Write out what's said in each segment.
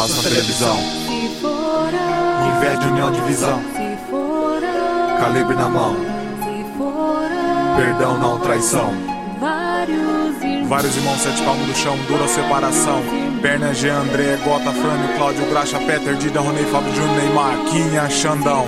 passa na televisão. Inveja, união, divisão. Calibre na mão. Perdão, não traição. Vários irmãos, 7 palmos do chão, dura separação. Perna, G, André, Gota, Frânio, Cláudio, Graxa, Peter, Dida, Ronei, Fábio, Júnior, Neymar, Quinha, Xandão.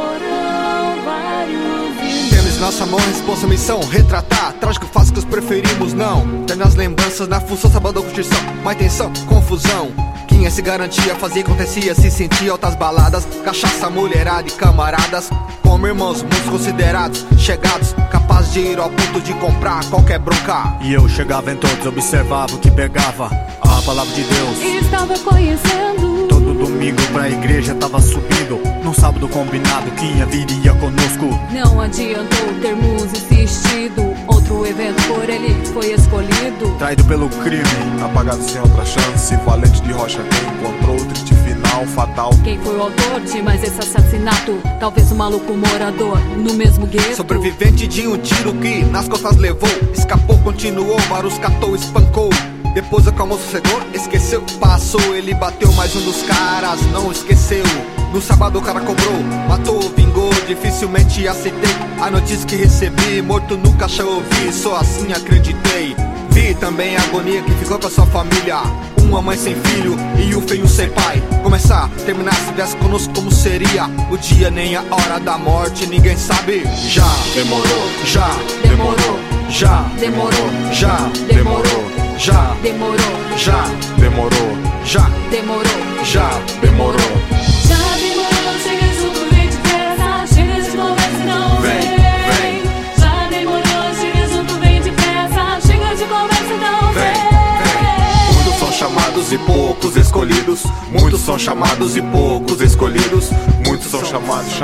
Temos em nossa mão a responsa, missão, retratar trágico fácil que os preferimos não. Ter nas lembranças, na função, sábado, curtição, má intenção, confusão. Quinha se garantia, fazia, acontecia, se sentia altas baladas, cachaça, mulherada e camaradas. Como irmãos, muitos considerados, chegados, capazes de ir ao ponto de comprar qualquer bronca. E eu chegava em todos, observava o que pegava, a palavra de Deus. E estava conhecendo. Todo domingo pra igreja tava subindo. Num sábado combinado, Quinha viria conosco. Não adiantou termos insistido. Outro evento por ele foi escolhido. Traído pelo crime, apagado sem outra chance. Valente de rocha quem encontrou o triste final fatal. Quem foi o autor de mais esse assassinato? Talvez um maluco morador no mesmo gueto. Sobrevivente de um tiro que nas costas levou. Escapou, continuou, Marus catou, espancou. Depois acalmou, sossegou, esqueceu, passou. Ele bateu mais um dos caras, não esqueceu. No sábado o cara cobrou, matou, vingou. Dificilmente aceitei a notícia que recebi. Morto no caixão ouvi, só assim acreditei. Vi também a agonia que ficou com a sua família. Uma mãe sem filho e o feio sem pai. Começar, terminar, se viesse conosco como seria o dia nem a hora da morte, ninguém sabe. Já demorou, já demorou, já demorou, já demorou, já demorou, já demorou, já demorou, já demorou. Já demorou, chega junto, vem depressa. Chega de conversa e não vem. Já demorou, chega junto, vem depressa. Chega de conversa e não vem. Muitos são chamados e poucos escolhidos. Muitos são chamados e poucos escolhidos. Muitos são chamados.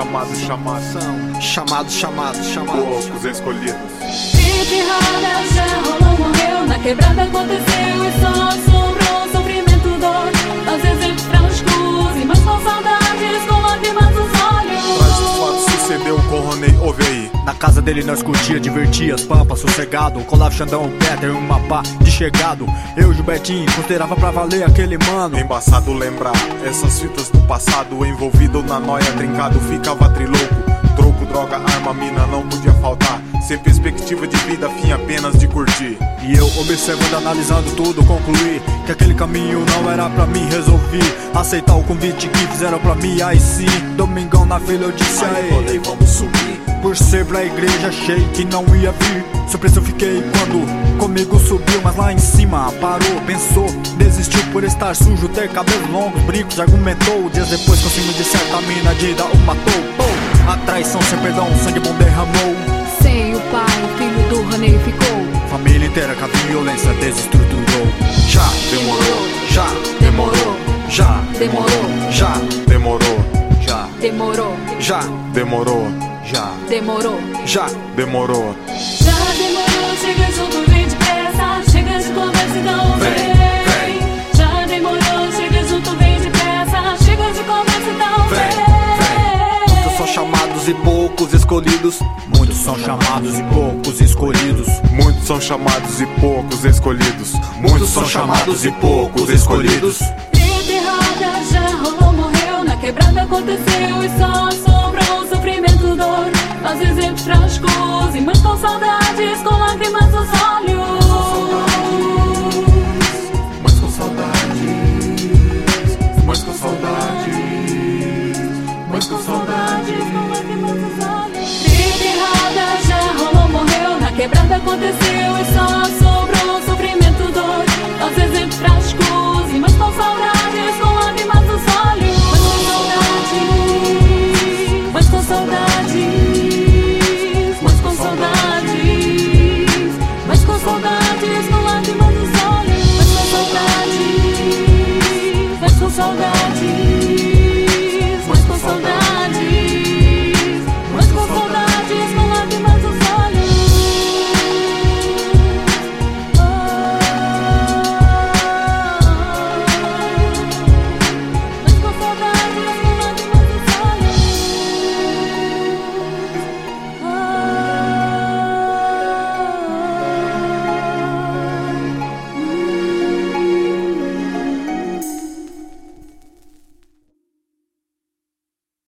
Poucos escolhidos. Entre rodas já rolou, morreu. Na quebrada aconteceu e só sobrou sofrimento, dor. Aos exemplos frascos e mais com saudades, com lágrimas nos olhos. Trágicos fatos sucedeu com Ronei, ouve aí. na casa dele nós curtia, divertia as pampas, sossegado. Colava Xandão, o Peter, um mapa de chegado. Eu e o Gilbertinho considerava pra valer aquele mano. Embaçado lembrar essas fitas do passado. Envolvido na noia, trincado, ficava trilouco. Troco, droga, arma, mina, não podia faltar. Sem perspectiva de vida, fim apenas de curtir. E eu observando, analisando tudo, concluí que aquele caminho não era pra mim. Resolvi aceitar o convite que fizeram pra mim. Aí sim, domingão na vila eu disse a ele: vamos subir. Por ser pra igreja achei que não ia vir. Surpreso eu fiquei quando comigo subiu, mas lá em cima parou, pensou, desistiu por estar sujo, ter cabelos longos, brincos, argumentou. Dias depois conseguiu de certa mina de dar o matou. A traição sem perdão, sangue bom derramou. Sem o pai, o filho do Ronei ficou. Família inteira com a violência desestruturou. Já demorou, já Demorou, já demorou, já demorou, já demorou, já demorou, já demorou. já demorou. Já demorou, chega junto, vem depressa. Chega de conversa e não vem. Já demorou, chega junto, vem depressa. Chega de conversa e não vem. Muitos são chamados e poucos escolhidos. Muitos são chamados e poucos escolhidos. Muitos são chamados e poucos escolhidos. Muitos são chamados e poucos escolhidos. Entre rodas já rolou, morreu. Na quebrada aconteceu e só sobrou sofrimento, dor. Faz exemplos trágicos e mães com saudades, com lágrimas nos olhos. Mães com saudades, mães com saudades, mães com saudades. Com lágrimas nos olhos. Entre rodas já rolou, morreu. Na quebrada aconteceu e só